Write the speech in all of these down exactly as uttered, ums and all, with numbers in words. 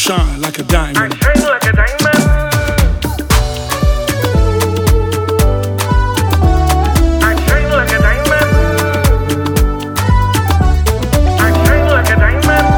shine like a diamond. I shine like a diamond. I shine like a diamond. I shine like a diamond.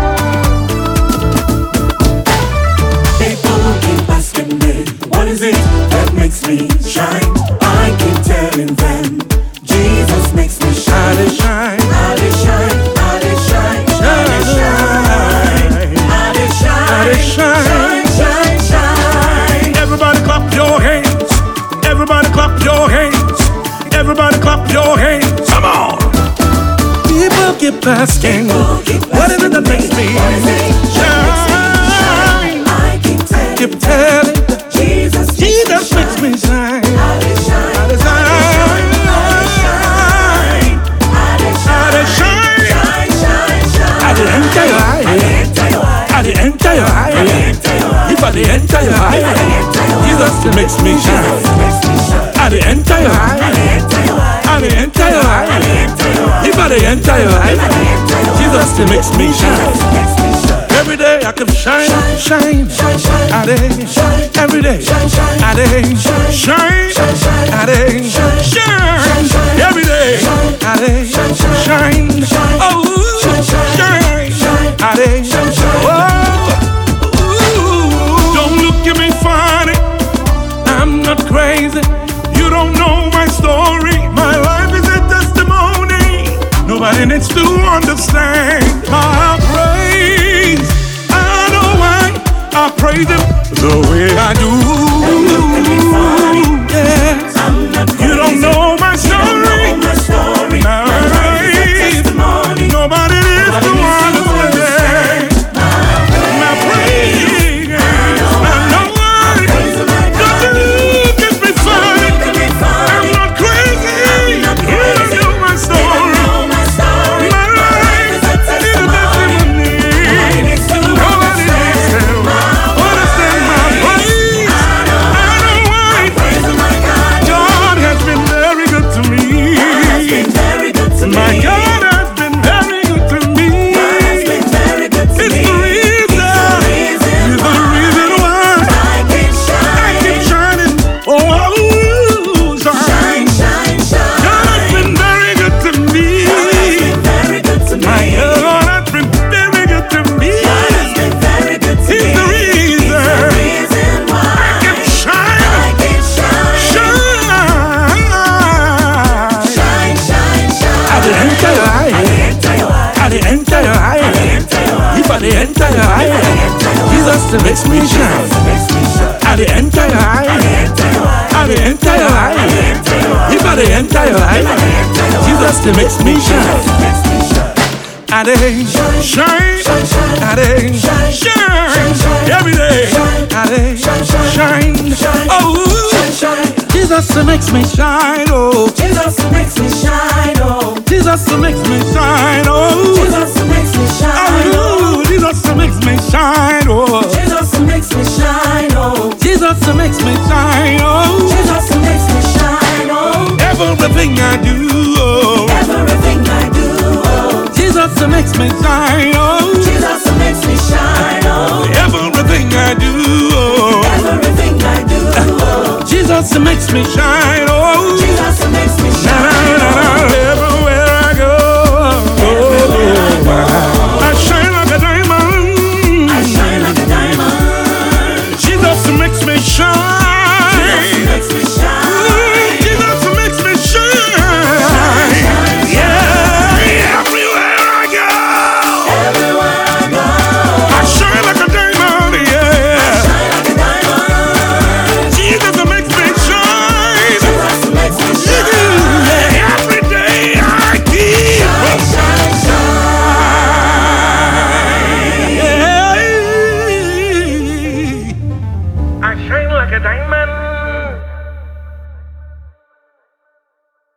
People keep asking me, what is it that makes me shine? I keep telling them, Jesus makes me shine. I dey shine, I dey shine, I dey shine, I dey shine, I dey shine, I dey shine. shine, shine, shine. Everybody clap your hands. Everybody clap your hands. Everybody clap your hands. Come on. People keep asking, People keep what is it that makes asking me me, what is it that shine? makes me shine? I keep telling, Keep telling, Jesus, Jesus makes me shine. I dey shine, I dey shine. I dey I dey shine, shine. shine, shine, shine. I dey enter your eye. Enter your eye, I dey enter your eye. enter your eye. If I dey enter your eye, Jesus makes me shine. I dey enter your eye. I dey enter your eye. If I dey enter your eye, Jesus makes me shine. Every day I can shine, shine, I dey every day I dey shine, I dey shine every day I dey shine. Oh, shine, I dey. Oh, don't look at me funny. I'm not crazy. You don't know my story. My life is a testimony. Nobody needs to understand my praise. I know why I praise Him the way I do. Yes. You don't know my story. My life. Nobody needs to understand my praise. I know why. Don't look at me funny. I'm not crazy. You don't know my story. My life is a testimony. Nobody needs to understand my praise. I know why. God has been very good to me. My God has been very good to me. It's the reason. It's the reason why I keep shining. Oh, oh, shine. God has been very good to me. My God has been very good to me. He's the reason I can shine. Shine. I dey enter your eye. I dey enter your eye. If I dey enter your eye, Jesus makes me shine. I dey enter your eye. I dey enter your eye. If I dey enter your eye, Jesus makes me shine. I dey shine. I dey shine every day. I dey shine. Oh, Jesus makes me shine. Oh, Jesus makes me shine, oh. Jesus makes me shine. Oh, Jesus makes me shine, oh. oh, Jesus makes me shine. Oh, Jesus makes me shine, oh. Jesus makes me shine. Oh, Jesus makes me shine, oh. everything I do. Oh, Everything I do, oh. Jesus makes me shine. Oh, Jesus makes me shine, oh. everything I do. Oh, Everything I do, oh. Jesus makes me shine.